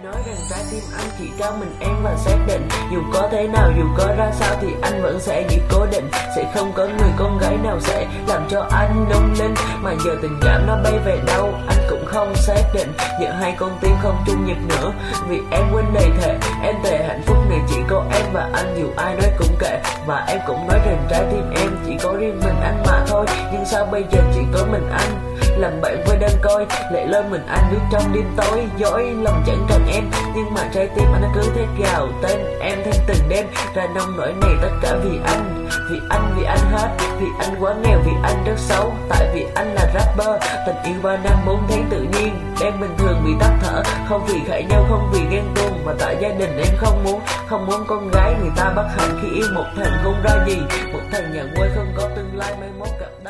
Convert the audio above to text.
nói rằng trái tim anh chỉ trao mình em và xác định dù có thế nào, dù có ra sao thì anh vẫn sẽ giữ cố định. Sẽ không có người con gái nào sẽ làm cho anh lung linh. Mà giờ tình cảm nó bay về đâu anh cũng không xác định. Giờ hai con tim không chung nhịp nữa vì em quên lời thề. Em thề hạnh phúc này chỉ có em và anh, dù ai nói cũng kệ. Và em cũng nói rằng trái tim em chỉ có riêng mình anh mà thôi. Nhưng sao bây giờ chỉ có mình anh làm bạn với đơn côi, lệ lơi mình anh viết trong đêm tối. Dối lòng chẳng cần em nhưng mà trái tim anh cứ thế gào tên em thêm từng đêm. Ra nông nỗi này tất cả vì anh, vì anh hết. Vì anh quá nghèo, vì anh rất xấu, tại vì anh là rapper. Tình yêu 3 năm 4 tháng tự nhiên em bình thường bị tắt thở. Không vì cãi nhau, không vì ghen tuông, mà tại gia đình em không muốn con gái người ta bất hạnh khi yêu một thằng không ra gì. Một thằng nhà quê không có tương lai mai mốt gặp